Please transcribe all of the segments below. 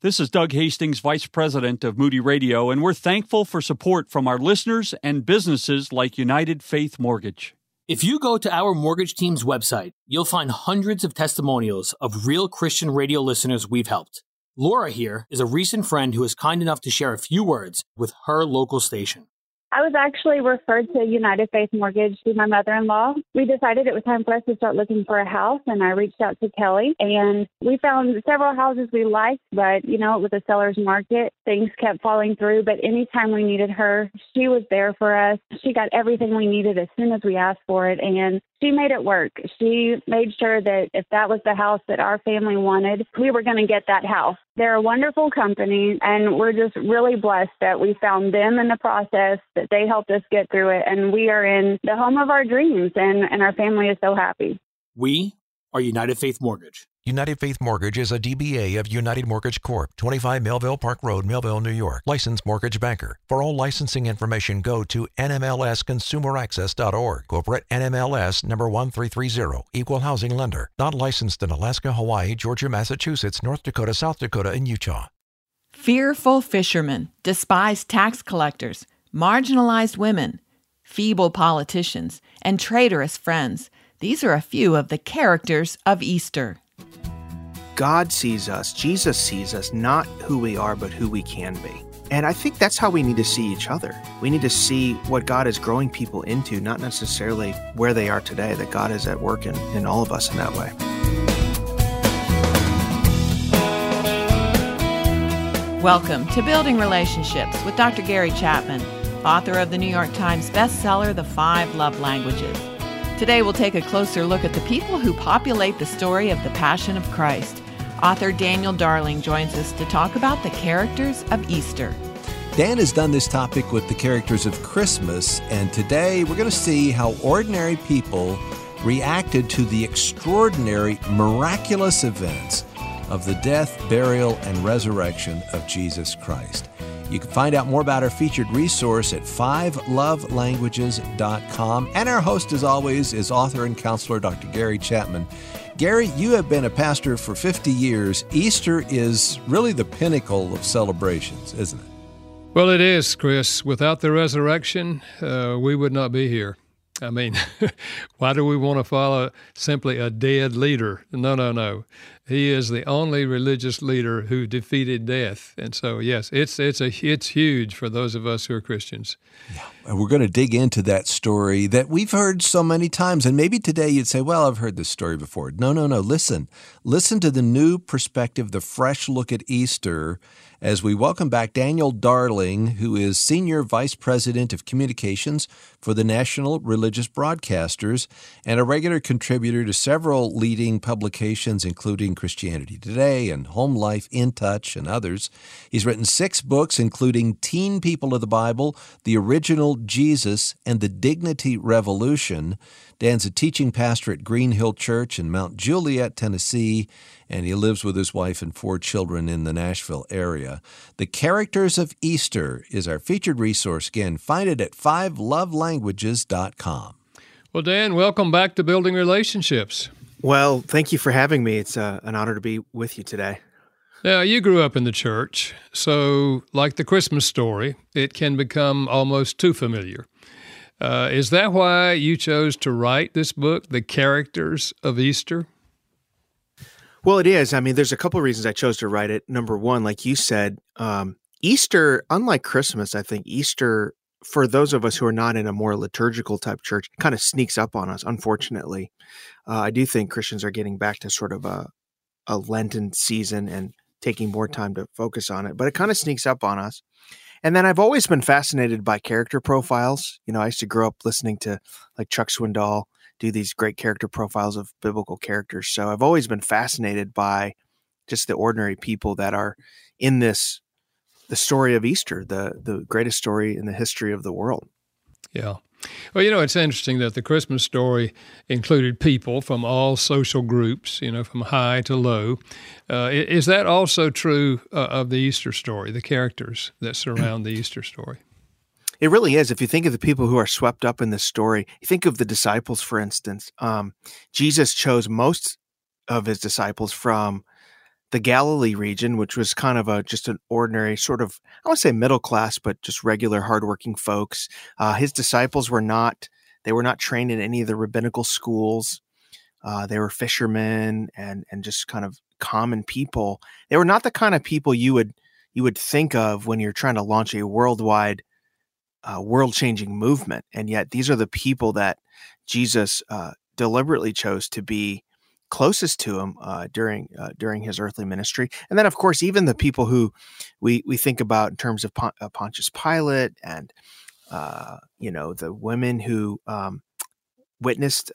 This is Doug Hastings, Vice President of Moody Radio, and we're thankful for support from our listeners and businesses like United Faith Mortgage. If you go to our mortgage team's website, you'll find hundreds of testimonials of real Christian radio listeners we've helped. Laura here is a recent friend who is kind enough to share a few words with her local station. I was actually referred to United Faith Mortgage through my mother-in-law. We decided it was time for us to start looking for a house, and I reached out to Kelly, and we found several houses we liked, but, with the seller's market, things kept falling through. But anytime we needed her, she was there for us. She got everything we needed as soon as we asked for it, and she made it work. She made sure that if that was the house that our family wanted, we were going to get that house. They're a wonderful company, and we're just really blessed that we found them in the process, that they helped us get through it, and we are in the home of our dreams, and our family is so happy. We are United Faith Mortgage. United Faith Mortgage is a DBA of United Mortgage Corp., 25 Melville Park Road, Melville, New York. Licensed mortgage banker. For all licensing information, go to nmlsconsumeraccess.org. Corporate NMLS number 1330. Equal housing lender. Not licensed in Alaska, Hawaii, Georgia, Massachusetts, North Dakota, South Dakota, and Utah. Fearful fishermen, despised tax collectors, marginalized women, feeble politicians, and traitorous friends. These are a few of the characters of Easter. God sees us, Jesus sees us, not who we are, but who we can be. And I think that's how we need to see each other. We need to see what God is growing people into, not necessarily where they are today, that God is at work in all of us in that way. Welcome to Building Relationships with Dr. Gary Chapman, author of the New York Times bestseller, The 5 Love Languages. Today we'll take a closer look at the people who populate the story of the Passion of Christ. Author Daniel Darling joins us to talk about the characters of Easter. Dan has done this topic with the characters of Christmas, and today we're going to see how ordinary people reacted to the extraordinary, miraculous events of the death, burial, and resurrection of Jesus Christ. You can find out more about our featured resource at 5lovelanguages.com. And our host, as always, is author and counselor Dr. Gary Chapman. Gary, you have been a pastor for 50 years. Easter is really the pinnacle of celebrations, isn't it? Well, it is, Chris. Without the resurrection, we would not be here. I mean, why do we want to follow simply a dead leader? No. He is the only religious leader who defeated death. And so, yes, it's huge for those of us who are Christians. Yeah, and we're going to dig into that story that we've heard so many times. And maybe today you'd say, well, I've heard this story before. No. Listen to the new perspective, the fresh look at Easter, as we welcome back Daniel Darling, who is Senior Vice President of Communications for the National Religious Broadcasters and a regular contributor to several leading publications, including Christianity Today and Home Life, In Touch, and others. He's written 6 books, including Teen People of the Bible, The Original Jesus, and The Dignity Revolution. Dan's a teaching pastor at Green Hill Church in Mount Juliet, Tennessee, and he lives with his wife and 4 children in the Nashville area. The Characters of Easter is our featured resource. Again, find it at 5lovelanguages.com. Well, Dan, welcome back to Building Relationships. Well, thank you for having me. It's an honor to be with you today. Now, you grew up in the church, so like the Christmas story, it can become almost too familiar. Is that why you chose to write this book, The Characters of Easter? Well, it is. I mean, there's a couple of reasons I chose to write it. Number one, like you said, Easter, unlike Christmas, I think Easter, for those of us who are not in a more liturgical type church, kind of sneaks up on us, unfortunately. I do think Christians are getting back to sort of a Lenten season and taking more time to focus on it, but it kind of sneaks up on us. And then I've always been fascinated by character profiles. I used to grow up listening to like Chuck Swindoll do these great character profiles of biblical characters. So I've always been fascinated by just the ordinary people that are in the story of Easter, the greatest story in the history of the world. Yeah. Well, it's interesting that the Christmas story included people from all social groups, from high to low. Is that also true of the Easter story, the characters that surround the Easter story? It really is. If you think of the people who are swept up in this story, you think of the disciples, for instance. Jesus chose most of his disciples from the Galilee region, which was kind of just an ordinary sort of, I won't say middle class, but just regular hardworking folks. His disciples were not trained in any of the rabbinical schools. They were fishermen and just kind of common people. They were not the kind of people you would think of when you're trying to launch a worldwide, world-changing movement. And yet these are the people that Jesus deliberately chose to be closest to him during his earthly ministry. And then, of course, even the people who we think about in terms of Pontius Pilate and the women who witnessed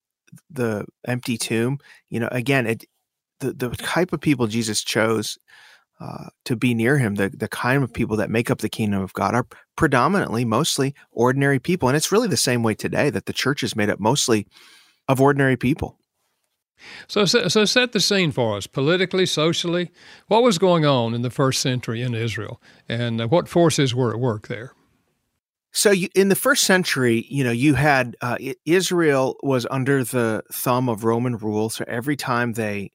the empty tomb. Again, the type of people Jesus chose to be near him, the kind of people that make up the kingdom of God, are predominantly, mostly ordinary people. And it's really the same way today, that the church is made up mostly of ordinary people. So set the scene for us, politically, socially. What was going on in the first century in Israel, and what forces were at work there? So in the first century, you had Israel was under the thumb of Roman rule. So every time they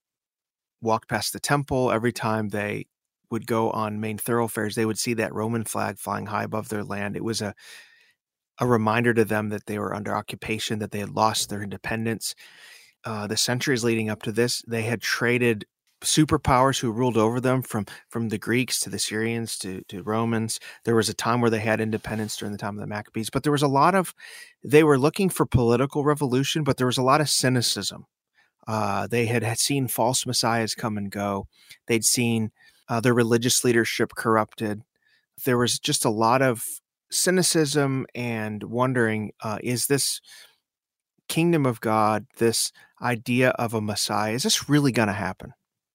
walked past the temple, every time they would go on main thoroughfares, they would see that Roman flag flying high above their land. It was a reminder to them that they were under occupation, that they had lost their independence. The centuries leading up to this, they had traded superpowers who ruled over them, from the Greeks to the Syrians to Romans. There was a time where they had independence during the time of the Maccabees, but there was they were looking for political revolution, but there was a lot of cynicism. They had seen false messiahs come and go. They'd seen their religious leadership corrupted. There was just a lot of cynicism and wondering, is this kingdom of God, this idea of a Messiah, is this really going to happen?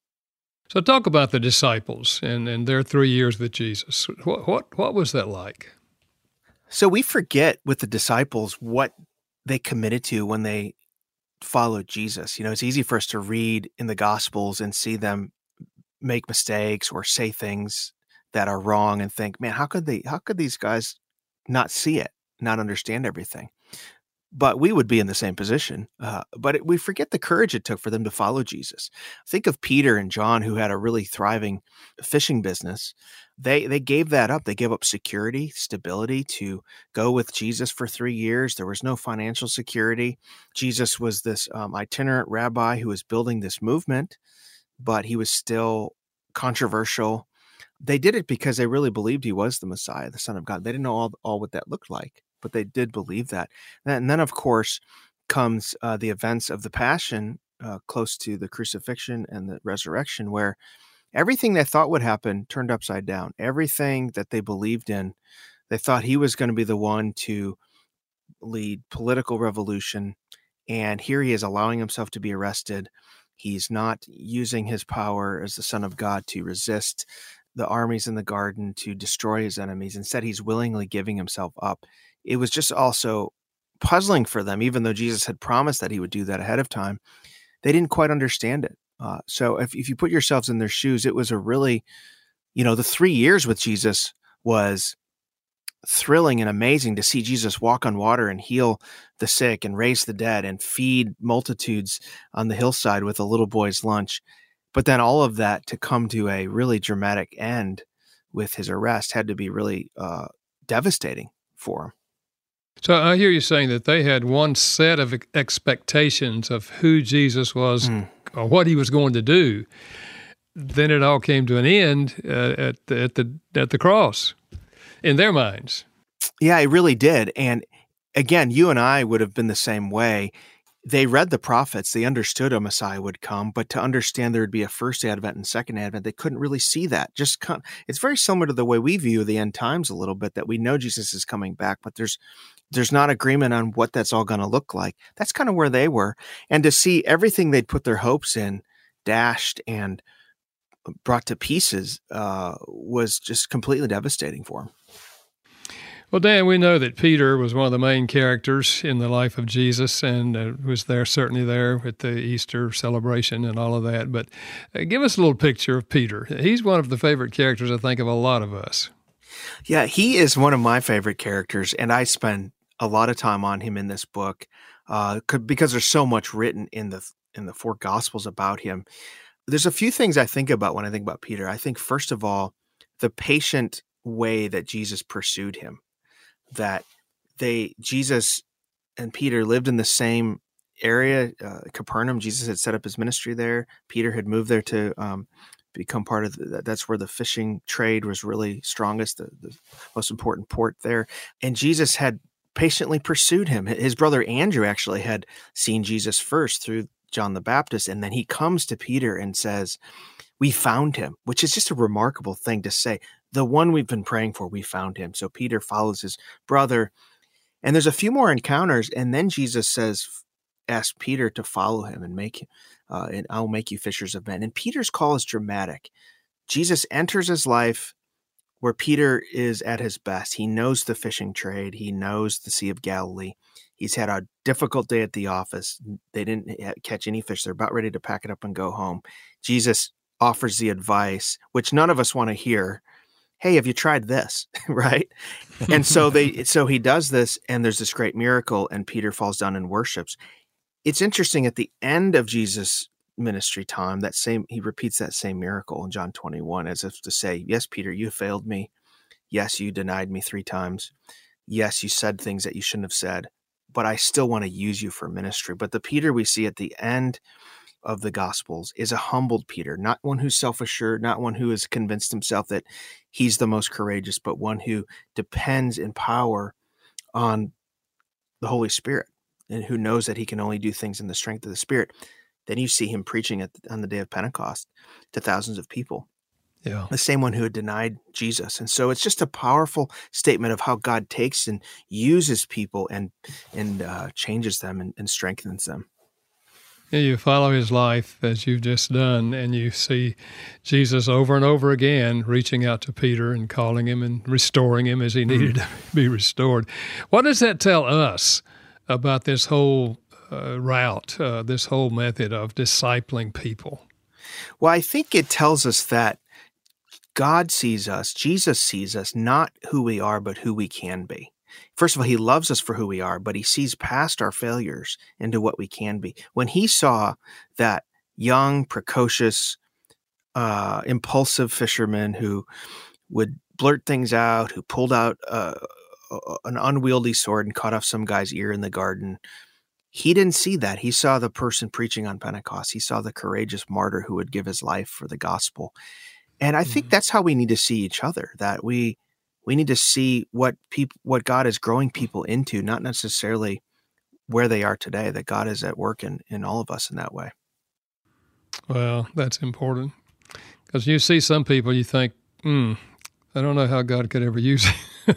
So talk about the disciples and their 3 years with Jesus. What was that like? So we forget with the disciples what they committed to when they followed Jesus. It's easy for us to read in the Gospels and see them make mistakes or say things that are wrong and think, man, how could these guys not see it, not understand everything? But we would be in the same position. But we forget the courage it took for them to follow Jesus. Think of Peter and John, who had a really thriving fishing business. They gave that up. They gave up security, stability to go with Jesus for 3 years. There was no financial security. Jesus was this itinerant rabbi who was building this movement, but he was still controversial. They did it because they really believed he was the Messiah, the Son of God. They didn't know all what that looked like, but they did believe that. And then, of course, comes the events of the Passion, close to the crucifixion and the resurrection, where everything they thought would happen turned upside down. Everything that they believed in, they thought he was going to be the one to lead political revolution. And here he is allowing himself to be arrested. He's not using his power as the Son of God to resist the armies in the garden, to destroy his enemies. Instead, he's willingly giving himself up. It was just also puzzling for them, even though Jesus had promised that he would do that ahead of time. They didn't quite understand it. So if you put yourselves in their shoes, it was a really, the 3 years with Jesus was thrilling and amazing to see Jesus walk on water and heal the sick and raise the dead and feed multitudes on the hillside with a little boy's lunch. But then all of that to come to a really dramatic end with his arrest had to be really devastating for him. So I hear you saying that they had one set of expectations of who Jesus was or what he was going to do. Then it all came to an end at the cross in their minds. Yeah, it really did. And again, you and I would have been the same way. They read the prophets. They understood a Messiah would come, but to understand there would be a first advent and second advent, they couldn't really see that. It's very similar to the way we view the end times a little bit, that we know Jesus is coming back, but there's not agreement on what that's all going to look like. That's kind of where they were. And to see everything they'd put their hopes in dashed and brought to pieces was just completely devastating for them. Well, Dan, we know that Peter was one of the main characters in the life of Jesus and was certainly there at the Easter celebration and all of that. But give us a little picture of Peter. He's one of the favorite characters, I think, of a lot of us. Yeah, he is one of my favorite characters, and I spend a lot of time on him in this book because there's so much written in the four Gospels about him. There's a few things I think about when I think about Peter. I think, first of all, the patient way that Jesus pursued him, that Jesus and Peter lived in the same area, Capernaum. Jesus had set up his ministry there. Peter had moved there to become part of that's where the fishing trade was really strongest, the most important port there. And Jesus had patiently pursued him. His brother Andrew actually had seen Jesus first through John the Baptist. And then he comes to Peter and says, "We found him," which is just a remarkable thing to say. The one we've been praying for, we found him. So Peter follows his brother. And there's a few more encounters. And then Jesus ask Peter to follow him and I'll make you fishers of men. And Peter's call is dramatic. Jesus enters his life where Peter is at his best. He knows the fishing trade. He knows the Sea of Galilee. He's had a difficult day at the office. They didn't catch any fish. They're about ready to pack it up and go home. Jesus offers the advice, which none of us want to hear. Hey, have you tried this? Right? And so he does this, and there's this great miracle, and Peter falls down and worships. It's interesting, at the end of Jesus' ministry time, he repeats that same miracle in John 21, as if to say, yes, Peter, you failed me. Yes, you denied me 3 times. Yes, you said things that you shouldn't have said, but I still want to use you for ministry. But the Peter we see at the end of the Gospels is a humbled Peter, not one who's self-assured, not one who has convinced himself that he's the most courageous, but one who depends in power on the Holy Spirit and who knows that he can only do things in the strength of the Spirit. Then you see him preaching on the day of Pentecost to thousands of people. Yeah. The same one who had denied Jesus. And so it's just a powerful statement of how God takes and uses people and changes them and strengthens them. You follow his life as you've just done, and you see Jesus over and over again reaching out to Peter and calling him and restoring him as he needed to be restored. What does that tell us about this whole route, this whole method of discipling people? Well, I think it tells us that God sees us, Jesus sees us, not who we are, but who we can be. First of all, he loves us for who we are, but he sees past our failures into what we can be. When he saw that young, precocious, impulsive fisherman who would blurt things out, who pulled out an unwieldy sword and cut off some guy's ear in the garden, he didn't see that. He saw the person preaching on Pentecost. He saw the courageous martyr who would give his life for the gospel. And I think that's how we need to see each other, that we need to see what God is growing people into, not necessarily where they are today, that God is at work in all of us in that way. Well, that's important. Because you see some people, you think, I don't know how God could ever use it.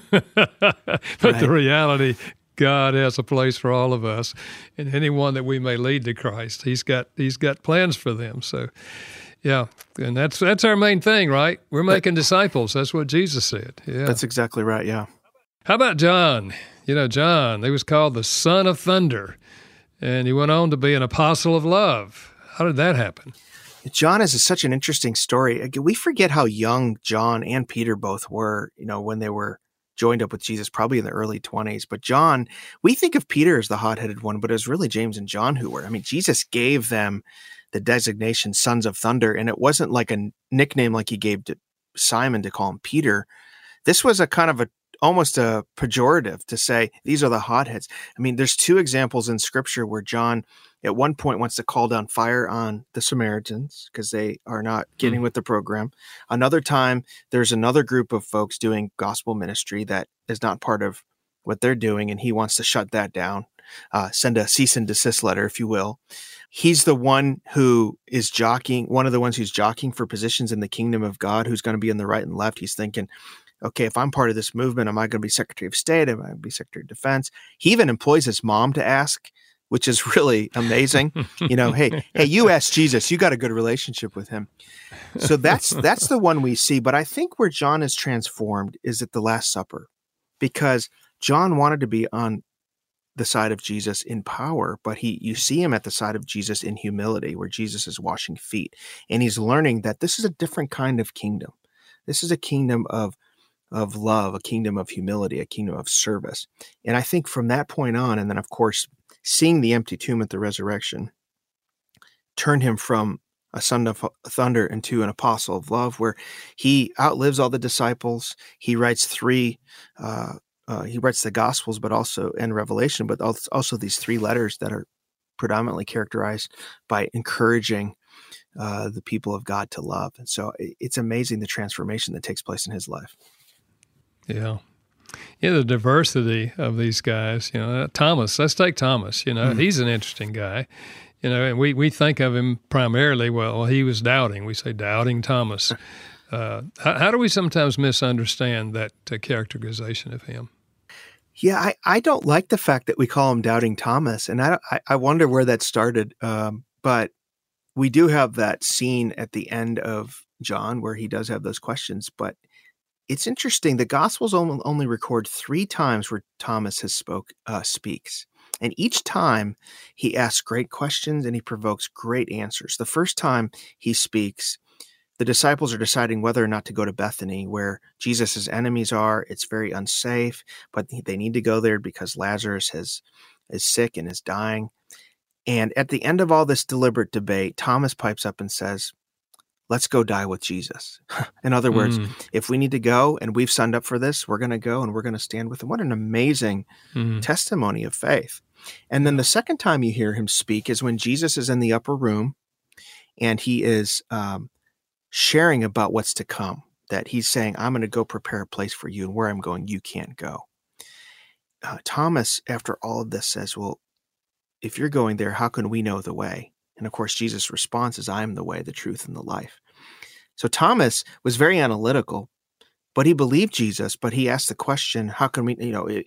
But The reality, God has a place for all of us. And anyone that we may lead to Christ, He's got plans for them. So, yeah, and that's our main thing, right? We're making disciples. That's what Jesus said. Yeah, that's exactly right. Yeah. How about John? John, he was called the Son of Thunder, and he went on to be an apostle of love. How did that happen? John is such an interesting story. We forget how young John and Peter both were, when they were joined up with Jesus, probably in the early 20s. But John, we think of Peter as the hot-headed one, but it was really James and John who were. I mean, Jesus gave them the designation Sons of Thunder, and it wasn't like a nickname like he gave to Simon to call him Peter. This was a kind of almost a pejorative to say, these are the hotheads. I mean, there's 2 examples in Scripture where John at one point wants to call down fire on the Samaritans because they are not getting with the program. Another time, there's another group of folks doing gospel ministry that is not part of what they're doing, and he wants to shut that down, send a cease and desist letter, if you will. He's the one who is one of the ones who's jockeying for positions in the kingdom of God, who's going to be in the right and left. He's thinking, okay, if I'm part of this movement, am I going to be Secretary of State? Am I going to be Secretary of Defense? He even employs his mom to ask, which is really amazing. Hey, you ask Jesus, you got a good relationship with him. So that's the one we see. But I think where John is transformed is at the Last Supper, because John wanted to be on the side of Jesus in power, but you see him at the side of Jesus in humility, where Jesus is washing feet. And he's learning that this is a different kind of kingdom. This is a kingdom of love, a kingdom of humility, a kingdom of service. And I think from that point on, and then of course, seeing the empty tomb at the resurrection turned him from a son of thunder into an apostle of love, where he outlives all the disciples. He writes he writes the Gospels, but also in Revelation, but also these 3 letters that are predominantly characterized by encouraging the people of God to love. And so it's amazing the transformation that takes place in his life. Yeah. Yeah, the diversity of these guys, Thomas, let's take Thomas, he's an interesting guy, and we think of him primarily, well, he was doubting. We say doubting Thomas. How do we sometimes misunderstand that characterization of him? Yeah, I don't like the fact that we call him doubting Thomas, and I wonder where that started. But we do have that scene at the end of John where he does have those questions, but it's interesting. The Gospels only record 3 times where Thomas speaks. And each time he asks great questions and he provokes great answers. The first time he speaks, the disciples are deciding whether or not to go to Bethany, where Jesus' enemies are. It's very unsafe, but they need to go there because Lazarus is sick and is dying. And at the end of all this deliberate debate, Thomas pipes up and says, let's go die with Jesus. In other words, if we need to go and we've signed up for this, we're going to go and we're going to stand with him. What an amazing testimony of faith. And then the second time you hear him speak is when Jesus is in the upper room and he is sharing about what's to come, that he's saying, I'm going to go prepare a place for you, and where I'm going, you can't go. Thomas, after all of this, says, well, if you're going there, how can we know the way? And of course, Jesus' response is, I am the way, the truth, and the life. So Thomas was very analytical, but he believed Jesus, but he asked the question, how can we,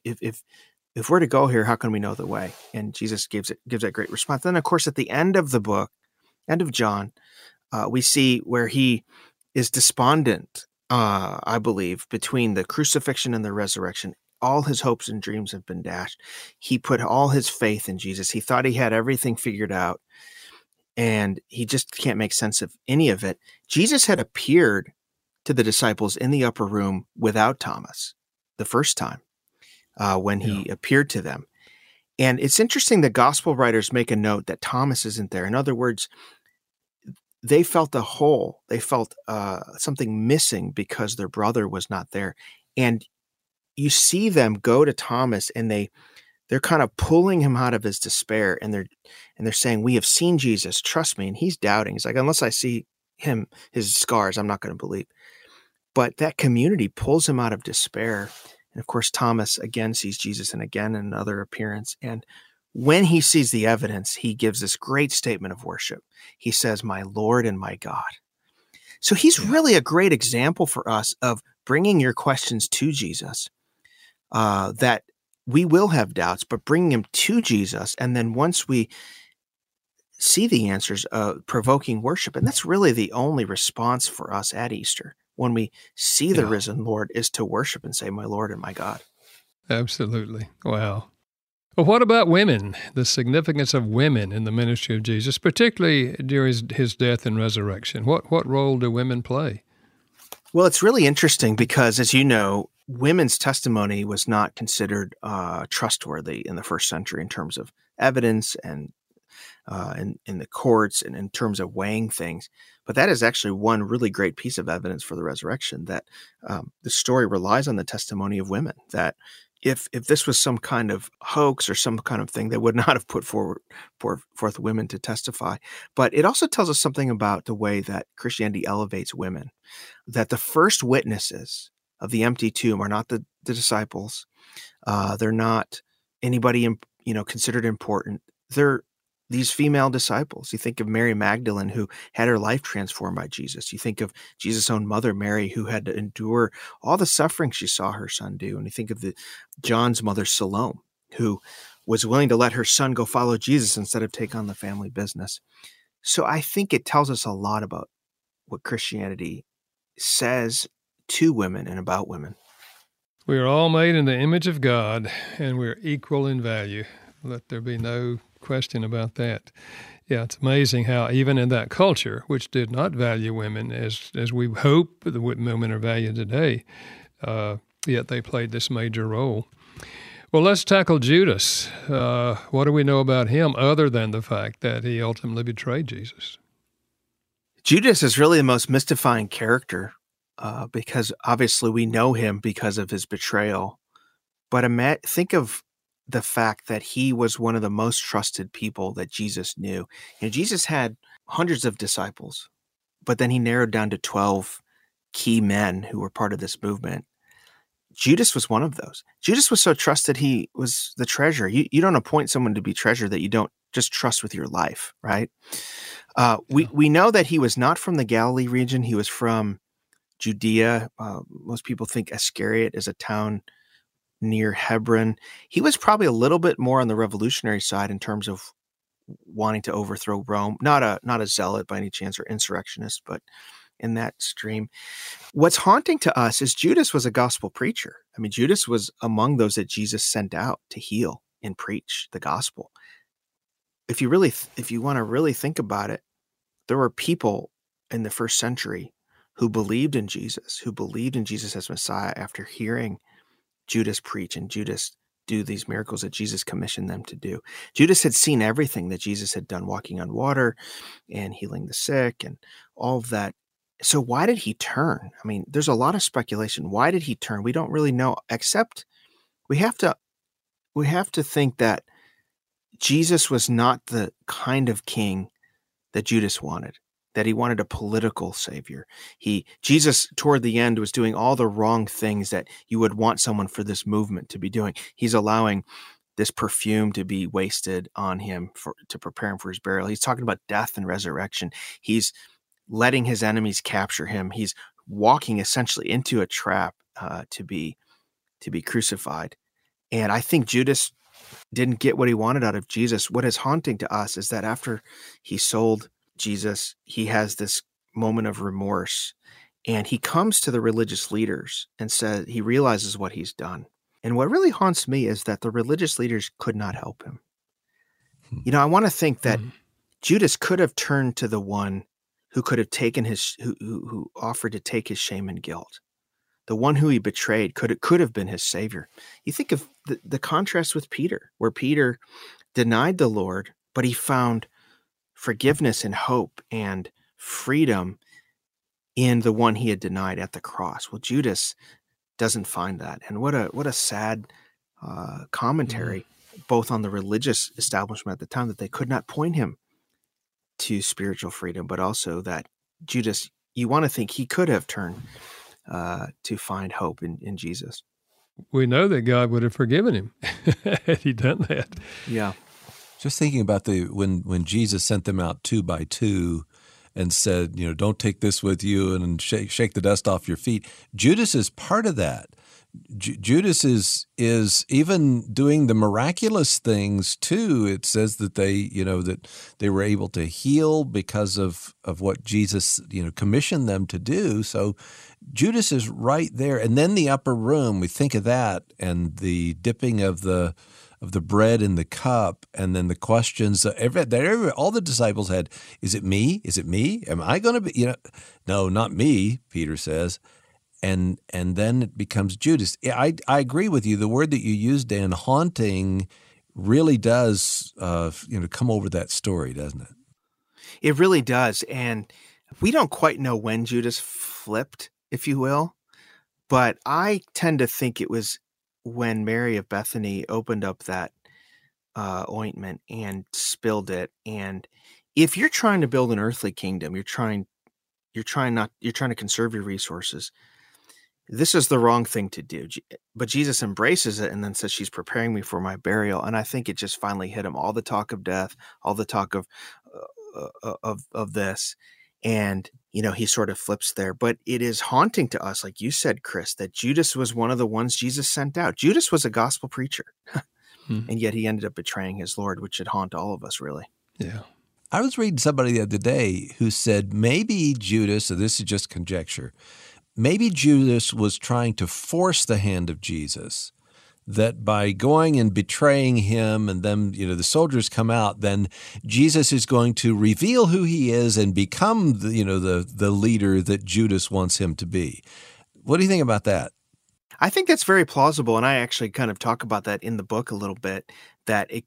if we're to go here, how can we know the way? And Jesus gives that great response. Then, of course, at the end of the book, end of John, we see where he is despondent, I believe, between the crucifixion and the resurrection. All his hopes and dreams have been dashed. He put all his faith in Jesus. He thought he had everything figured out, and he just can't make sense of any of it. Jesus had appeared to the disciples in the upper room without Thomas the first time when he appeared to them. And it's interesting that gospel writers make a note that Thomas isn't there. In other words, they felt a hole. They felt something missing because their brother was not there. And you see them go to Thomas, and they're kind of pulling him out of his despair, and they're saying, we have seen Jesus, trust me. And he's doubting. He's like, unless I see his scars, I'm not going to believe. But that community pulls him out of despair. And of course, Thomas again sees Jesus, and again in another appearance. And when he sees the evidence, he gives this great statement of worship. He says, my Lord and my God. So he's really a great example for us of bringing your questions to Jesus, that we will have doubts, but bringing them to Jesus. And then once we see the answers, provoking worship. And that's really the only response for us at Easter. When we see the risen Lord, is to worship and say, my Lord and my God. Absolutely. Wow. Well, what about women? The significance of women in the ministry of Jesus, particularly during his death and resurrection. What role do women play? Well, it's really interesting because, as you know, women's testimony was not considered trustworthy in the first century in terms of evidence and in the courts and in terms of weighing things. But that is actually one really great piece of evidence for the resurrection, that the story relies on the testimony of women, that if this was some kind of hoax or some kind of thing, they would not have put forth women to testify. But it also tells us something about the way that Christianity elevates women, that the first witnesses of the empty tomb are not the disciples. They're not anybody considered important. They're these female disciples. You think of Mary Magdalene, who had her life transformed by Jesus. You think of Jesus' own mother, Mary, who had to endure all the suffering she saw her son do. And you think of John's mother, Salome, who was willing to let her son go follow Jesus instead of take on the family business. So I think it tells us a lot about what Christianity says to women and about women. We are all made in the image of God, and we're equal in value. Let there be no question about that. Yeah, it's amazing how even in that culture, which did not value women as we hope the women are valued today, yet they played this major role. Well, let's tackle Judas. What do we know about him other than the fact that he ultimately betrayed Jesus? Judas is really the most mystifying character because obviously we know him because of his betrayal. But think of the fact that he was one of the most trusted people that Jesus knew. Jesus had hundreds of disciples, but then he narrowed down to 12 key men who were part of this movement. Judas was one of those. Judas was so trusted, he was the treasurer. You don't appoint someone to be treasurer that you don't just trust with your life, right? We know that he was not from the Galilee region. He was from Judea. Most people think Iscariot is a town near Hebron. He was probably a little bit more on the revolutionary side in terms of wanting to overthrow Rome. Not a zealot by any chance or insurrectionist, but in that stream. What's haunting to us is Judas was a gospel preacher. I mean, Judas was among those that Jesus sent out to heal and preach the gospel. If you want to really think about it, there were people in the first century who believed in Jesus as Messiah after hearing Judas preach and Judas do these miracles that Jesus commissioned them to do. Judas had seen everything that Jesus had done, walking on water and healing the sick and all of that. So why did he turn? I mean, there's a lot of speculation. Why did he turn? We don't really know, except we have to think that Jesus was not the kind of king that Judas wanted, that he wanted a political savior. Jesus, toward the end, was doing all the wrong things that you would want someone for this movement to be doing. He's allowing this perfume to be wasted on him to prepare him for his burial. He's talking about death and resurrection. He's letting his enemies capture him. He's walking essentially into a trap to be crucified. And I think Judas didn't get what he wanted out of Jesus. What is haunting to us is that after he sold Jesus, he has this moment of remorse, and he comes to the religious leaders and says he realizes what he's done. And what really haunts me is that the religious leaders could not help him. I want to think that Judas could have turned to the one who could have taken who offered to take his shame and guilt. The one who he betrayed could have been his savior. You think of the contrast with Peter, where Peter denied the Lord, but he found forgiveness and hope and freedom in the one he had denied at the cross. Well, Judas doesn't find that. And what a sad commentary, both on the religious establishment at the time, that they could not point him to spiritual freedom, but also that Judas, you want to think he could have turned to find hope in Jesus. We know that God would have forgiven him had he done that. Yeah. Just thinking about when Jesus sent them out 2 by 2 and said, don't take this with you and shake the dust off your feet. Judas is part of that. Judas is even doing the miraculous things too. It says that they were able to heal because of what Jesus commissioned them to do. So Judas is right there. And then the upper room, we think of that and the dipping of the bread in the cup, and then the questions that all the disciples had. Is it me? Is it me? Am I going to be? No, not me. Peter says. And then it becomes Judas. I agree with you. The word that you used, Dan, haunting, really does come over that story, doesn't it? It really does. And we don't quite know when Judas flipped, if you will, but I tend to think it was when Mary of Bethany opened up that ointment and spilled it. And if you're trying to build an earthly kingdom, you're trying to conserve your resources, this is the wrong thing to do. But Jesus embraces it and then says, she's preparing me for my burial. And I think it just finally hit him. All the talk of death, all the talk of this. And, he sort of flips there. But it is haunting to us, like you said, Chris, that Judas was one of the ones Jesus sent out. Judas was a gospel preacher. And yet he ended up betraying his Lord, which should haunt all of us, really. Yeah. I was reading somebody the other day who said maybe Judas, so this is just conjecture, maybe Judas was trying to force the hand of Jesus, that by going and betraying him and then, the soldiers come out, then Jesus is going to reveal who he is and become the leader that Judas wants him to be. What do you think about that? I think that's very plausible. And I actually kind of talk about that in the book a little bit, that it could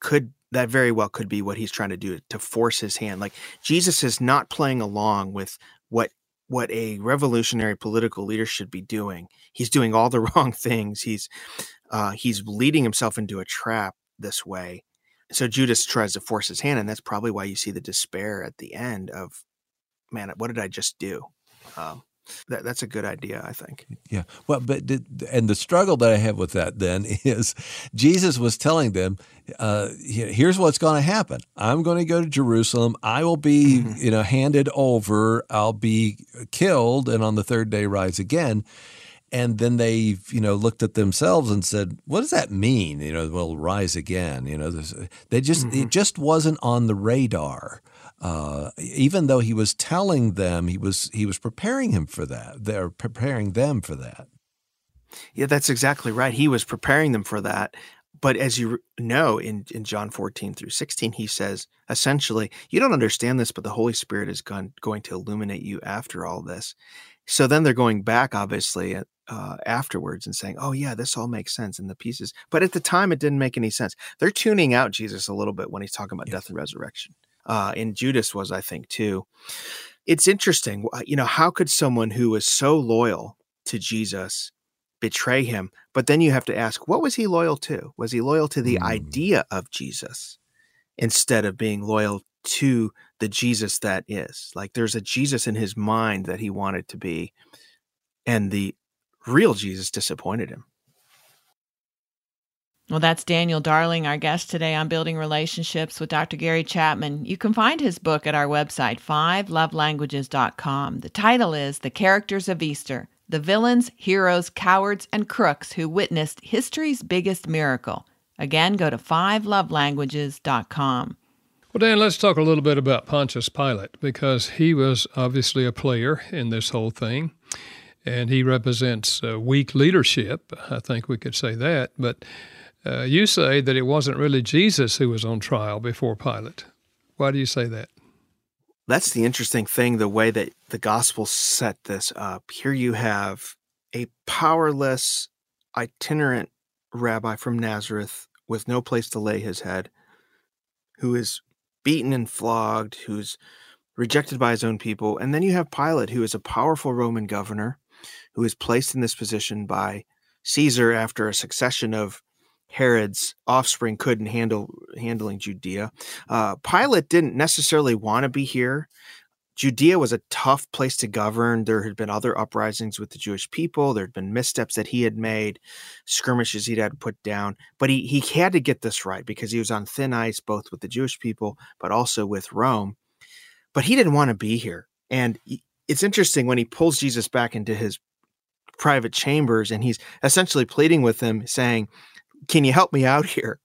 that very well could be what he's trying to do, to force his hand. Like, Jesus is not playing along with what a revolutionary political leader should be doing. He's doing all the wrong things. He's leading himself into a trap this way. So Judas tries to force his hand, and that's probably why you see the despair at the end of, man, what did I just do? That's a good idea, I think. Yeah. Well, and the struggle that I have with that then is Jesus was telling them, here's what's going to happen. I'm going to go to Jerusalem. I will be, handed over. I'll be killed, and on the third day rise again. And then they, looked at themselves and said, what does that mean? Well, rise again. It just wasn't on the radar. Even though he was telling them, he was preparing him for that. They're preparing them for that. Yeah, that's exactly right. He was preparing them for that. But as you know, in John 14 through 16, he says, essentially, you don't understand this, but the Holy Spirit is going to illuminate you after all this. So then they're going back, obviously, afterwards and saying, oh, yeah, this all makes sense in the pieces. But at the time, it didn't make any sense. They're tuning out Jesus a little bit when he's talking about death and resurrection. And Judas was, I think, too. It's interesting, how could someone who was so loyal to Jesus betray him? But then you have to ask, what was he loyal to? Was he loyal to the idea of Jesus instead of being loyal to the Jesus that is? Like, there's a Jesus in his mind that he wanted to be, and the real Jesus disappointed him. Well, that's Daniel Darling, our guest today on Building Relationships with Dr. Gary Chapman. You can find his book at our website, 5lovelanguages.com. The title is The Characters of Easter, the Villains, Heroes, Cowards, and Crooks Who Witnessed History's Biggest Miracle. Again, go to 5lovelanguages.com. Well, Dan, let's talk a little bit about Pontius Pilate, because he was obviously a player in this whole thing, and he represents weak leadership. I think we could say that, but you say that it wasn't really Jesus who was on trial before Pilate. Why do you say that? That's the interesting thing, the way that the Gospels set this up. Here you have a powerless, itinerant rabbi from Nazareth with no place to lay his head, who is beaten and flogged, who's rejected by his own people. And then you have Pilate, who is a powerful Roman governor, who is placed in this position by Caesar after a succession of Herod's offspring couldn't handling Judea. Pilate didn't necessarily want to be here. Judea was a tough place to govern. There had been other uprisings with the Jewish people. There had been missteps that he had made, skirmishes he'd had to put down. But he had to get this right because he was on thin ice, both with the Jewish people, but also with Rome. But he didn't want to be here. And it's interesting when he pulls Jesus back into his private chambers and he's essentially pleading with him, saying, can you help me out here?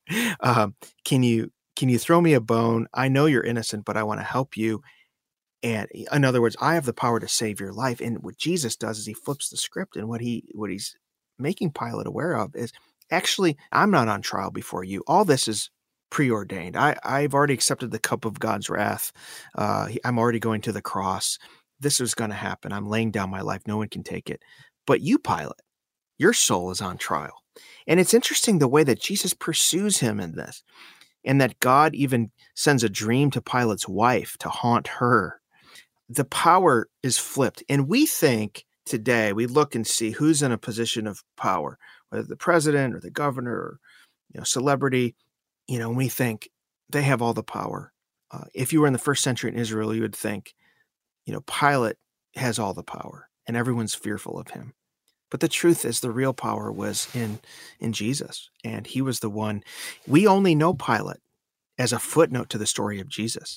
Can you throw me a bone? I know you're innocent, but I want to help you. And in other words, I have the power to save your life. And what Jesus does is he flips the script, and what he's making Pilate aware of is, actually, I'm not on trial before you. All this is preordained. I've already accepted the cup of God's wrath. I'm already going to the cross. This is going to happen. I'm laying down my life. No one can take it. But you, Pilate, your soul is on trial. And it's interesting the way that Jesus pursues him in this, and that God even sends a dream to Pilate's wife to haunt her. The power is flipped. And we think today, we look and see who's in a position of power, whether the president or the governor or celebrity, and we think they have all the power. If you were in the first century in Israel, you would think, Pilate has all the power and everyone's fearful of him. But the truth is, the real power was in Jesus, and he was the one. We only know Pilate as a footnote to the story of Jesus.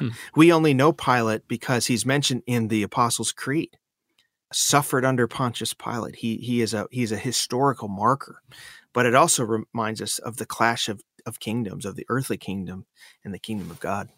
We only know Pilate because he's mentioned in the Apostles' Creed. Suffered under Pontius Pilate. He's a historical marker, but it also reminds us of the clash of kingdoms, of the earthly kingdom and the kingdom of God.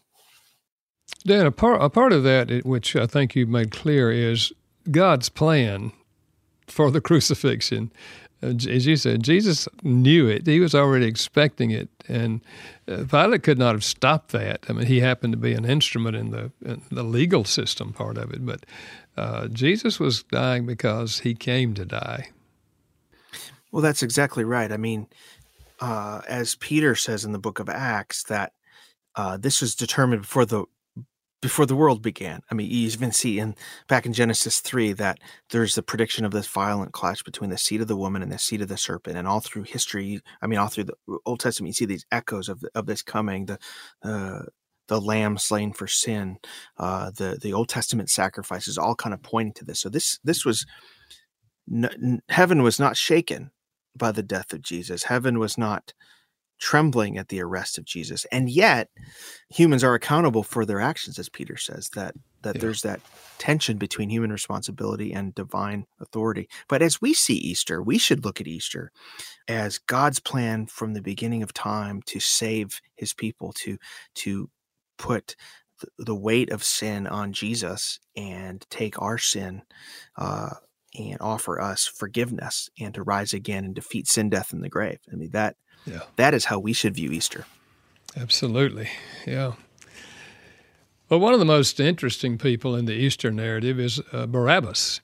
Dan, a part of that, which I think you've made clear, is God's plan for the crucifixion. As you said, Jesus knew it. He was already expecting it. And Pilate could not have stopped that. I mean, he happened to be an instrument in the legal system part of it. But Jesus was dying because he came to die. Well, that's exactly right. I mean, as Peter says in the book of Acts, that this was determined before the world began. I mean, you even see back in Genesis 3 that there's the prediction of this violent clash between the seed of the woman and the seed of the serpent. And all through history, all through the Old Testament, you see these echoes of this coming, the lamb slain for sin, the Old Testament sacrifices, all kind of pointing to this. So this was, heaven was not shaken by the death of Jesus. Heaven was not trembling at the arrest of Jesus. And yet humans are accountable for their actions, as Peter says, that there's that tension between human responsibility and divine authority. But as we see Easter, we should look at Easter as God's plan from the beginning of time to save his people, to put the weight of sin on Jesus and take our sin and offer us forgiveness and to rise again and defeat sin, death, and the grave. I mean, that is how we should view Easter. Absolutely, yeah. Well, one of the most interesting people in the Easter narrative is Barabbas.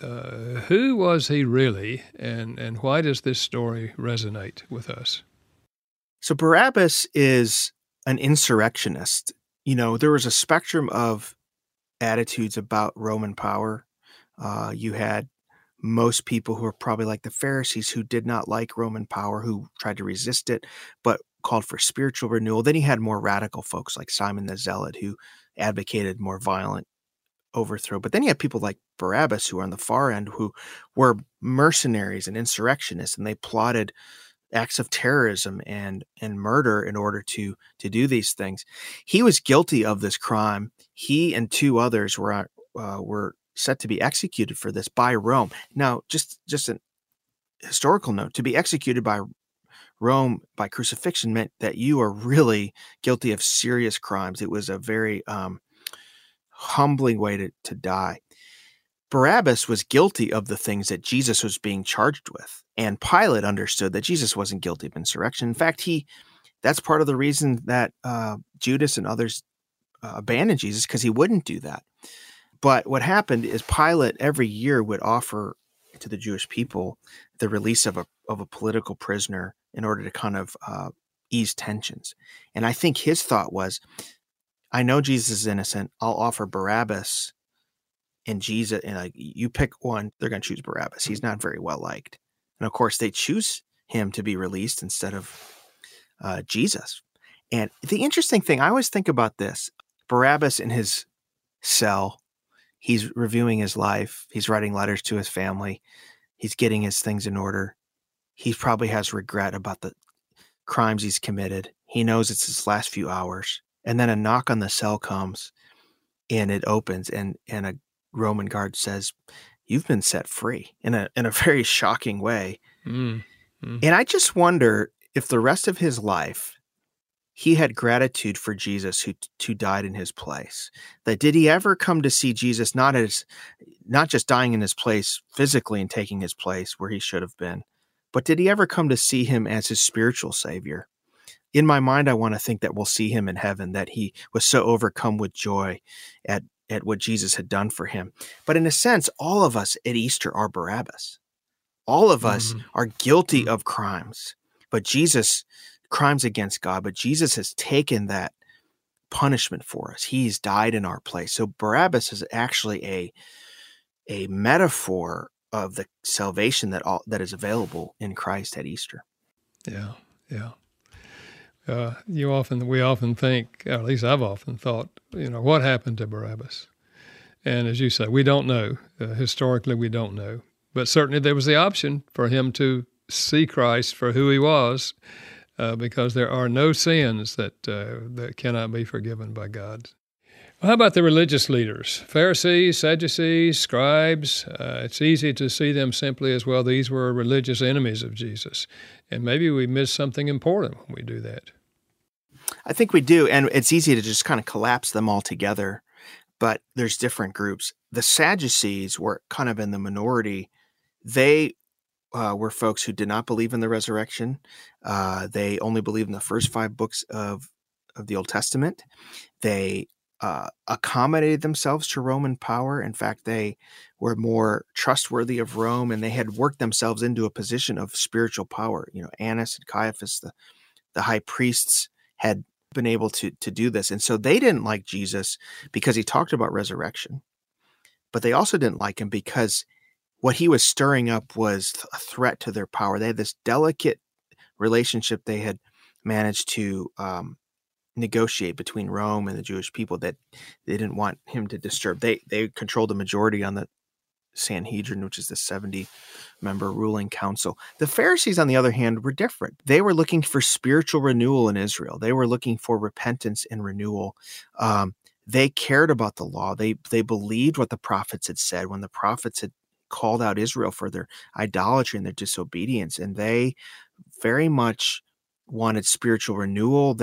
Who was he really, and why does this story resonate with us? So Barabbas is an insurrectionist. There was a spectrum of attitudes about Roman power. You had most people who were probably like the Pharisees, who did not like Roman power, who tried to resist it, but called for spiritual renewal. Then he had more radical folks like Simon the Zealot, who advocated more violent overthrow. But then you had people like Barabbas, who were on the far end, who were mercenaries and insurrectionists, and they plotted acts of terrorism and murder in order to do these things. He was guilty of this crime. He and two others were set to be executed for this by Rome. Now, just an historical note, to be executed by Rome by crucifixion meant that you are really guilty of serious crimes. It was a very humbling way to die. Barabbas was guilty of the things that Jesus was being charged with, and Pilate understood that Jesus wasn't guilty of insurrection. In fact, that's part of the reason that Judas and others abandoned Jesus, because he wouldn't do that. But what happened is Pilate every year would offer to the Jewish people the release of a political prisoner in order to kind of ease tensions. And I think his thought was, I know Jesus is innocent. I'll offer Barabbas and Jesus. And you pick one, they're going to choose Barabbas. He's not very well liked. And of course, they choose him to be released instead of Jesus. And the interesting thing, I always think about this, Barabbas in his cell, he's reviewing his life. He's writing letters to his family. He's getting his things in order. He probably has regret about the crimes he's committed. He knows it's his last few hours. And then a knock on the cell comes, and it opens, and a Roman guard says, "You've been set free," in a very shocking way. Mm-hmm. And I just wonder if the rest of his life he had gratitude for Jesus who died in his place. That did he ever come to see Jesus not just dying in his place physically and taking his place where he should have been, but did he ever come to see him as his spiritual savior? In my mind, I want to think that we'll see him in heaven, that he was so overcome with joy at what Jesus had done for him. But in a sense, all of us at Easter are Barabbas. All of us are guilty of crimes, crimes against God, but Jesus has taken that punishment for us. He's died in our place. So Barabbas is actually a metaphor of the salvation that is available in Christ at Easter. Yeah, yeah. We often think, or at least I've often thought, what happened to Barabbas? And as you say, we don't know. Historically, we don't know. But certainly there was the option for him to see Christ for who he was, because there are no sins that cannot be forgiven by God. Well, how about the religious leaders? Pharisees, Sadducees, scribes. It's easy to see them simply as, well, these were religious enemies of Jesus. And maybe we miss something important when we do that. I think we do, and it's easy to just kind of collapse them all together, but there's different groups. The Sadducees were kind of in the minority. They were folks who did not believe in the resurrection. They only believed in the first 5 books of the Old Testament. They accommodated themselves to Roman power. In fact, they were more trustworthy of Rome, and they had worked themselves into a position of spiritual power. Annas and Caiaphas, the high priests, had been able to do this. And so they didn't like Jesus because he talked about resurrection, but they also didn't like him because what he was stirring up was a threat to their power. They had this delicate relationship they had managed to negotiate between Rome and the Jewish people that they didn't want him to disturb. They controlled the majority on the Sanhedrin, which is the 70-member ruling council. The Pharisees, on the other hand, were different. They were looking for spiritual renewal in Israel. They were looking for repentance and renewal. They cared about the law. They believed what the prophets had said when the prophets had called out Israel for their idolatry and their disobedience, and they very much wanted spiritual renewal.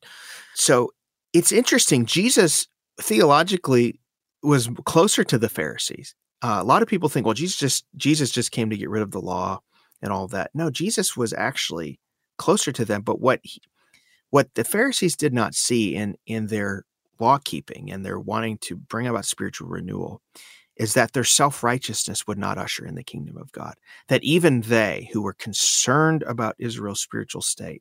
So it's interesting. Jesus theologically was closer to the Pharisees. A lot of people think, well, Jesus just came to get rid of the law and all of that. No, Jesus was actually closer to them. But what the Pharisees did not see in their law keeping and their wanting to bring about spiritual renewal is that their self-righteousness would not usher in the kingdom of God. That even they who were concerned about Israel's spiritual state,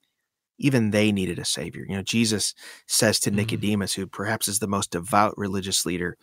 even they needed a savior. Jesus says to Nicodemus, who perhaps is the most devout religious leader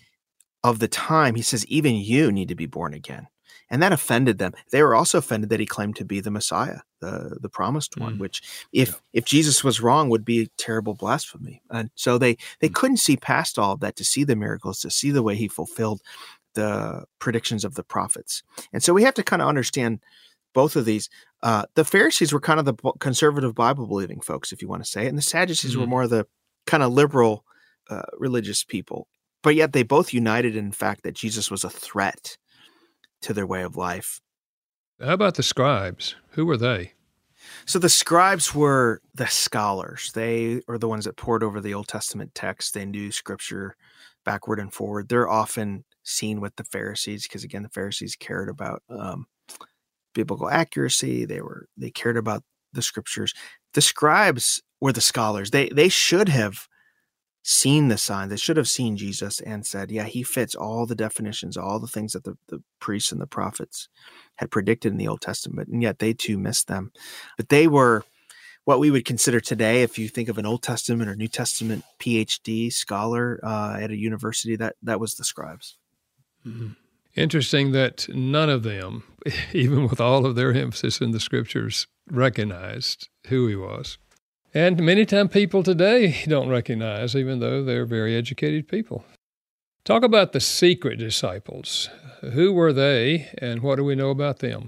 of the time, he says, even you need to be born again. And that offended them. They were also offended that he claimed to be the Messiah, the promised one, which if Jesus was wrong would be a terrible blasphemy. And so they couldn't see past all of that to see the miracles, to see the way he fulfilled the predictions of the prophets. And so we have to kind of understand both of these. The Pharisees were kind of the conservative Bible-believing folks, if you want to say it, and the Sadducees were more the kind of liberal religious people. But yet they both united in the fact that Jesus was a threat to their way of life. How about the scribes? Who were they? So the scribes were the scholars. They are the ones that pored over the Old Testament text. They knew Scripture backward and forward. They're often seen with the Pharisees because, again, the Pharisees cared about biblical accuracy. They cared about the Scriptures. The scribes were the scholars. They should have seen the sign. They should have seen Jesus and said, yeah, he fits all the definitions, all the things that the priests and the prophets had predicted in the Old Testament, and yet they too missed them. But they were what we would consider today, if you think of an Old Testament or New Testament PhD scholar at a university, that was the scribes. Mm-hmm. Interesting that none of them, even with all of their emphasis in the Scriptures, recognized who he was. And many times people today don't recognize, even though they're very educated people. Talk about the secret disciples. Who were they, and what do we know about them?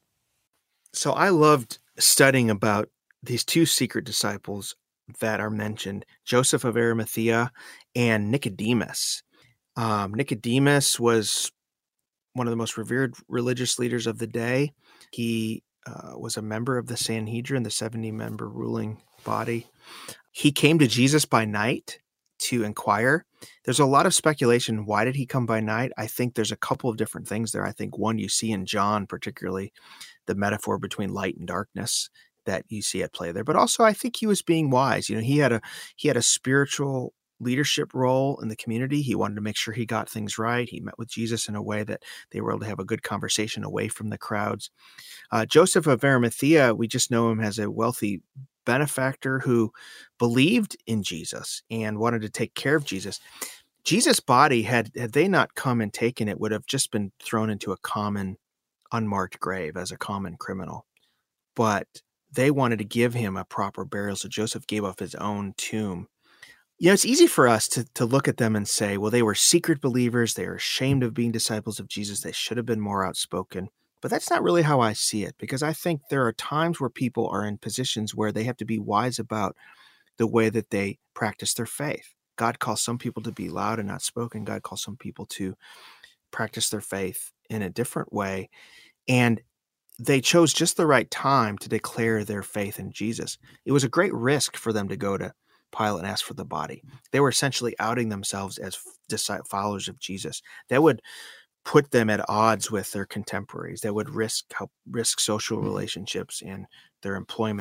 So I loved studying about these two secret disciples that are mentioned, Joseph of Arimathea and Nicodemus. Nicodemus was one of the most revered religious leaders of the day. He was a member of the Sanhedrin, the 70-member ruling body. He came to Jesus by night to inquire. There's a lot of speculation. Why did he come by night? I think there's a couple of different things there. I think one, you see in John, particularly the metaphor between light and darkness that you see at play there. But also I think he was being wise. He had a spiritual leadership role in the community. He wanted to make sure he got things right. He met with Jesus in a way that they were able to have a good conversation away from the crowds. Joseph of Arimathea, we just know him as a wealthy benefactor who believed in Jesus and wanted to take care of Jesus. Jesus' body, had they not come and taken it, would have just been thrown into a common unmarked grave as a common criminal. But they wanted to give him a proper burial, so Joseph gave up his own tomb. It's easy for us to look at them and say, well, they were secret believers. They are ashamed of being disciples of Jesus. They should have been more outspoken. But that's not really how I see it, because I think there are times where people are in positions where they have to be wise about the way that they practice their faith. God calls some people to be loud and outspoken. God calls some people to practice their faith in a different way. And they chose just the right time to declare their faith in Jesus. It was a great risk for them to go to Pilate and ask for the body. They were essentially outing themselves as followers of Jesus. That would put them at odds with their contemporaries. That would risk social relationships and their employment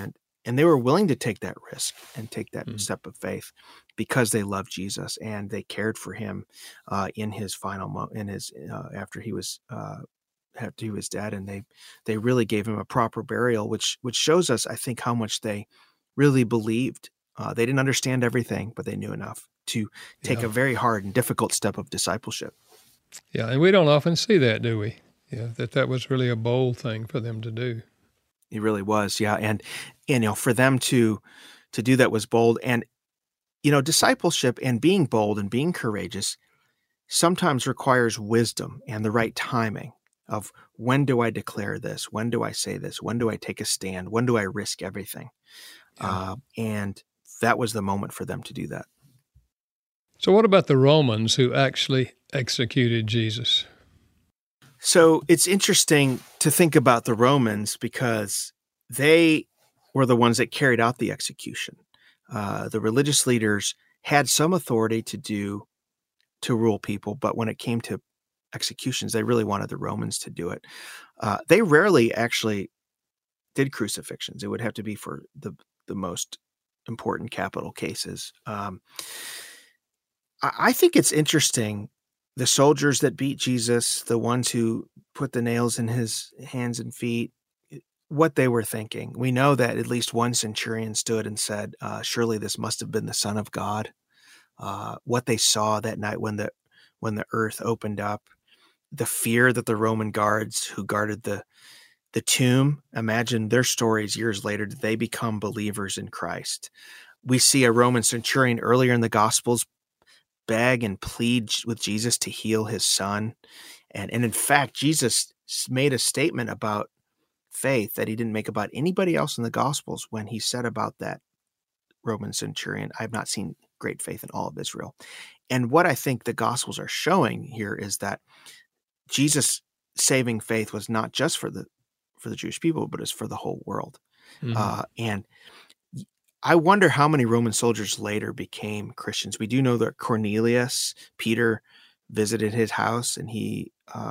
And they were willing to take that risk and take that step of faith because they loved Jesus and they cared for him in his final after he was dead, and they really gave him a proper burial, which shows us, I think, how much they really believed. They didn't understand everything, but they knew enough to take a very hard and difficult step of discipleship. Yeah, and we don't often see that, do we? Yeah, that was really a bold thing for them to do. It really was, yeah, and for them to do that was bold, and discipleship and being bold and being courageous sometimes requires wisdom and the right timing of when do I declare this, when do I say this, when do I take a stand, when do I risk everything, and that was the moment for them to do that. So, what about the Romans who actually executed Jesus? So it's interesting to think about the Romans because they were the ones that carried out the execution. The religious leaders had some authority to rule people, but when it came to executions, they really wanted the Romans to do it. They rarely actually did crucifixions. It would have to be for the most important capital cases. I think it's interesting. The soldiers that beat Jesus, the ones who put the nails in his hands and feet, what they were thinking. We know that at least one centurion stood and said, surely this must have been the Son of God. What they saw that night when the earth opened up, the fear that the Roman guards who guarded the tomb, imagine their stories years later. Did they become believers in Christ? We see a Roman centurion earlier in the Gospels beg and plead with Jesus to heal his son. And in fact, Jesus made a statement about faith that he didn't make about anybody else in the Gospels when he said about that Roman centurion, I have not seen great faith in all of Israel. And what I think the Gospels are showing here is that Jesus' saving faith was not just for the Jewish people, but it's for the whole world. And I wonder how many Roman soldiers later became Christians. We do know that Cornelius, Peter visited his house and he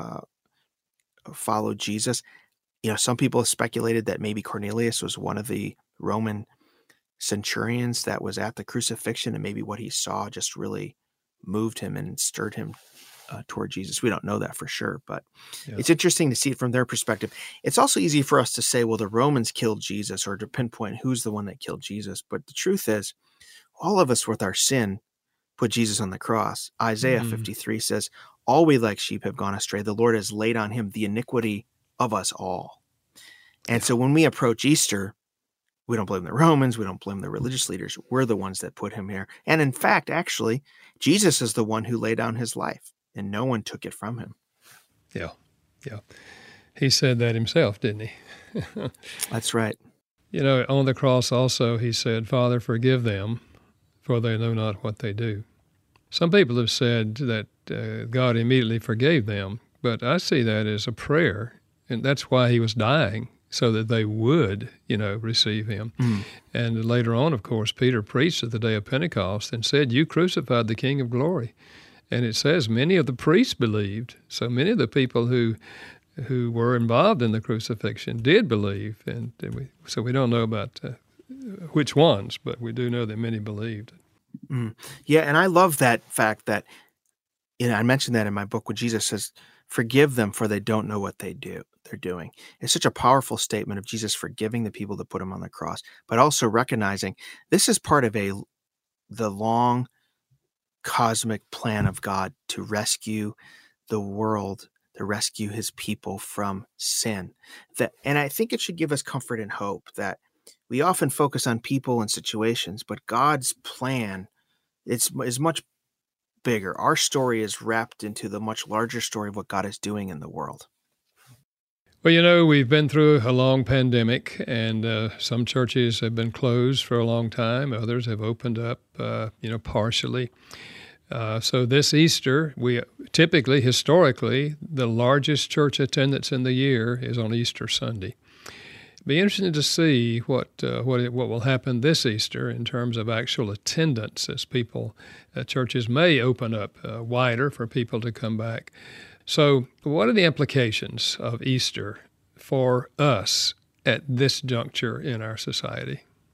followed Jesus. Some people have speculated that maybe Cornelius was one of the Roman centurions that was at the crucifixion, and maybe what he saw just really moved him and stirred him toward Jesus. We don't know that for sure, but it's interesting to see it from their perspective. It's also easy for us to say, well, the Romans killed Jesus, or to pinpoint who's the one that killed Jesus. But the truth is, all of us with our sin put Jesus on the cross. Isaiah 53 says, all we like sheep have gone astray. The Lord has laid on him the iniquity of us all. And so when we approach Easter, we don't blame the Romans. We don't blame the religious leaders. We're the ones that put him here. And in fact, actually, Jesus is the one who laid down his life, and no one took it from him. Yeah. He said that himself, didn't he? That's right. On the cross also, he said, Father, forgive them, for they know not what they do. Some people have said that God immediately forgave them, but I see that as a prayer, and that's why he was dying, so that they would, receive him. And later on, of course, Peter preached at the day of Pentecost and said, you crucified the King of glory. And it says many of the priests believed. So many of the people who were involved in the crucifixion did believe. And so we don't know about which ones, but we do know that many believed. Yeah, and I love that fact that, I mentioned that in my book when Jesus says, forgive them for they don't know what they're doing. It's such a powerful statement of Jesus forgiving the people that put him on the cross, but also recognizing this is part of the long cosmic plan of God to rescue the world, to rescue his people from sin. And I think it should give us comfort and hope that we often focus on people and situations, but God's plan is much bigger. Our story is wrapped into the much larger story of what God is doing in the world. Well, we've been through a long pandemic, and some churches have been closed for a long time. Others have opened up, partially. So this Easter, we typically, historically, the largest church attendance in the year is on Easter Sunday. It'd be interesting to see what will happen this Easter in terms of actual attendance, as churches may open up wider for people to come back. So what are the implications of Easter for us at this juncture in our society?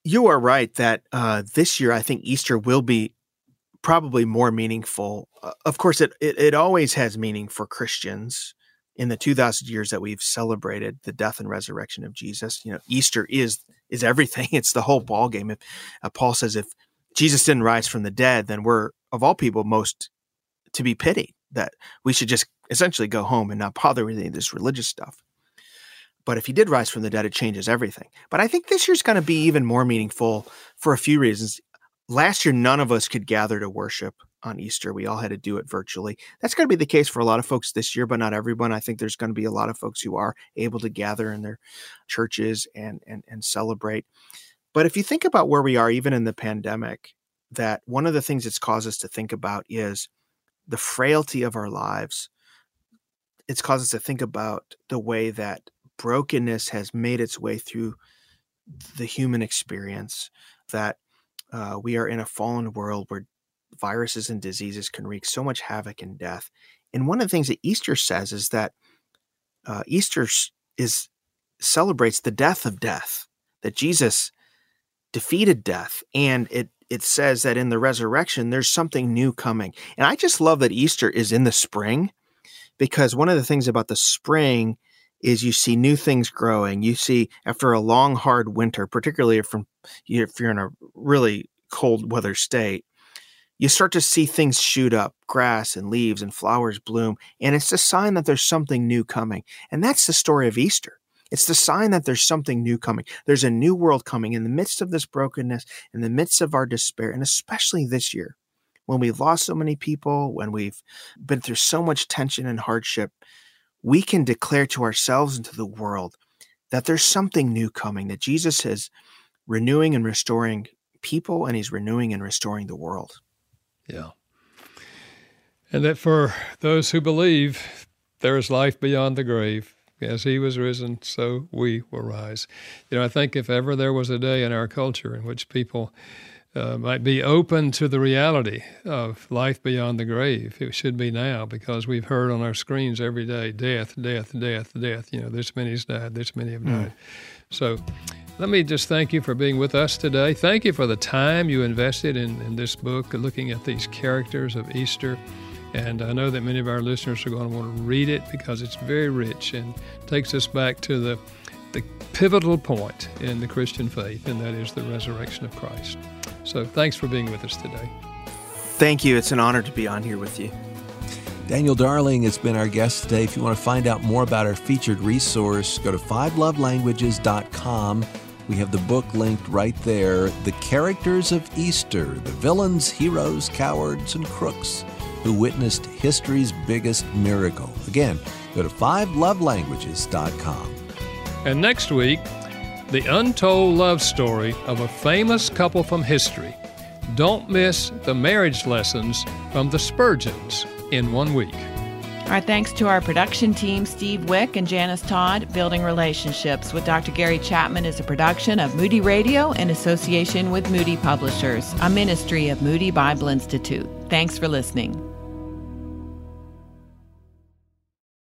You are right that this year I think Easter will be probably more meaningful. Of course, it always has meaning for Christians. In the 2,000 years that we've celebrated the death and resurrection of Jesus, Easter is everything. It's the whole ballgame. If Paul says if Jesus didn't rise from the dead, then we're, of all people, most to be pitied, that we should just essentially go home and not bother with any of this religious stuff. But if he did rise from the dead, it changes everything. But I think this year's going to be even more meaningful for a few reasons. Last year, none of us could gather to worship on Easter. We all had to do it virtually. That's going to be the case for a lot of folks this year, but not everyone. I think there's going to be a lot of folks who are able to gather in their churches and celebrate. But if you think about where we are, even in the pandemic, that one of the things it's caused us to think about is the frailty of our lives. It's caused us to think about the way that brokenness has made its way through the human experience, that we are in a fallen world where viruses and diseases can wreak so much havoc and death. And one of the things that Easter says is that Easter celebrates the death of death, that Jesus defeated death. And it says that in the resurrection, there's something new coming. And I just love that Easter is in the spring, because one of the things about the spring is you see new things growing. You see, after a long, hard winter, particularly if you're in a really cold weather state, you start to see things shoot up, grass and leaves and flowers bloom. And it's a sign that there's something new coming. And that's the story of Easter. It's the sign that there's something new coming. There's a new world coming in the midst of this brokenness, in the midst of our despair, and especially this year, when we've lost so many people, when we've been through so much tension and hardship, we can declare to ourselves and to the world that there's something new coming, that Jesus is renewing and restoring people, and he's renewing and restoring the world. Yeah. And that for those who believe, there is life beyond the grave. As he was risen, so we will rise. I think if ever there was a day in our culture in which people might be open to the reality of life beyond the grave, it should be now, because we've heard on our screens every day, death, death, death, death. This many's died, this many have died. So let me just thank you for being with us today. Thank you for the time you invested in this book, looking at these characters of Easter. And I know that many of our listeners are going to want to read it because it's very rich and takes us back to the pivotal point in the Christian faith, and that is the resurrection of Christ. So thanks for being with us today. Thank you. It's an honor to be on here with you. Daniel Darling has been our guest today. If you want to find out more about our featured resource, go to 5lovelanguages.com. We have the book linked right there. The Characters of Easter, the villains, heroes, cowards, and crooks who witnessed history's biggest miracle. Again, go to 5lovelanguages.com. And next week, the untold love story of a famous couple from history. Don't miss the marriage lessons from the Spurgeons in 1 week. Our thanks to our production team, Steve Wick and Janice Todd. Building Relationships with Dr. Gary Chapman is a production of Moody Radio in association with Moody Publishers, a ministry of Moody Bible Institute. Thanks for listening.